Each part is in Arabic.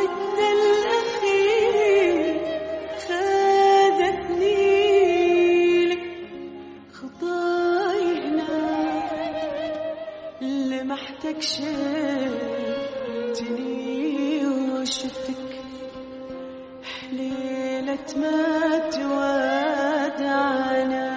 موعدنا الأخير خذتني لك خطايانا، لمحتك شفتني وشفتك حليلة ما توادعنا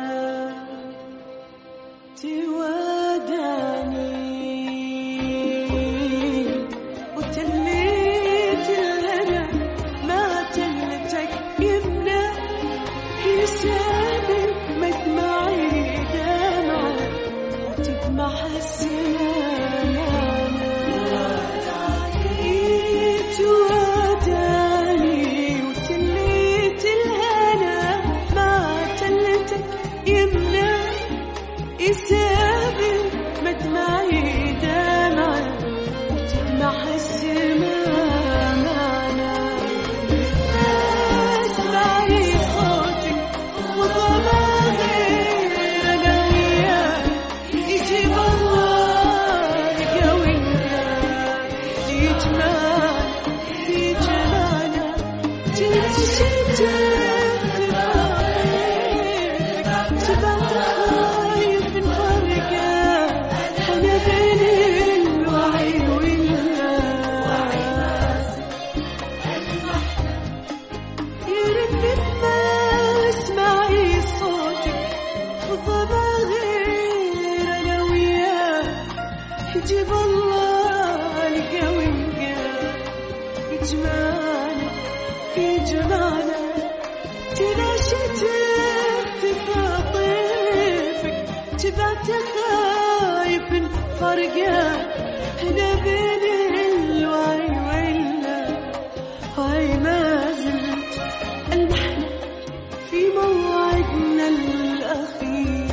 وتليت الهنا ما تلتك يمنا حسابي مدمعي دمعة وتدمع السلامة تواداني وتليت الهنا ما تلتك يمنا حسابي مدمعي دمعة وتدمع السلامة اسمعي صوتك وضماني أنا وياك يجيب الله قوينا يجمعنا في جمالنا تنشتك تبعت خايف من فرقة أنا بين الوعي اسمعي صوتك وضبا غير أنا وياك يجيب الله القوي يجمعنا في جمالنا تناشتك تفاطيفك تبعت خايف من فرقة أنا بين الوعي وإلا هاي ما زلت المحن في موعدنا الأخير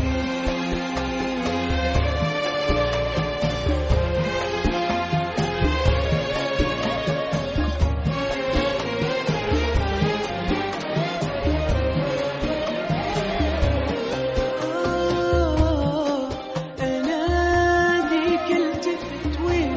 أنا ذيك التفت وين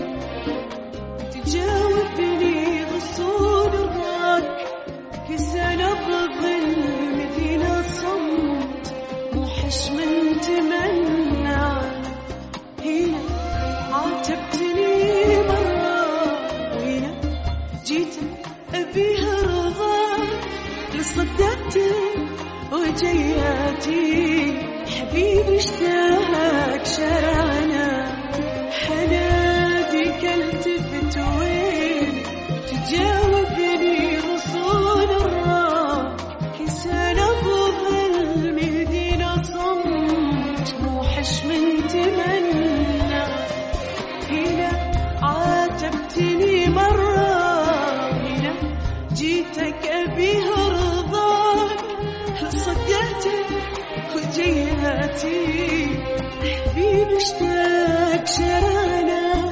تجاوبني غصون الراك كسنة بظل مدينة صمت موحش من تمنى هنا عاتبتني مرة وهنا جيتك أبيها رضاك لصدقتك وجياتي حبيبي اشتاق شارعنا حناديك التفت وين تجاوبني رسول الراك كسنة بظل مدينة صمت موحش من تمنى هنا عاتبتني مرة هنا جيتك أبيها رضاك صدقتك وجياتي حبيبي اشتاق شرانا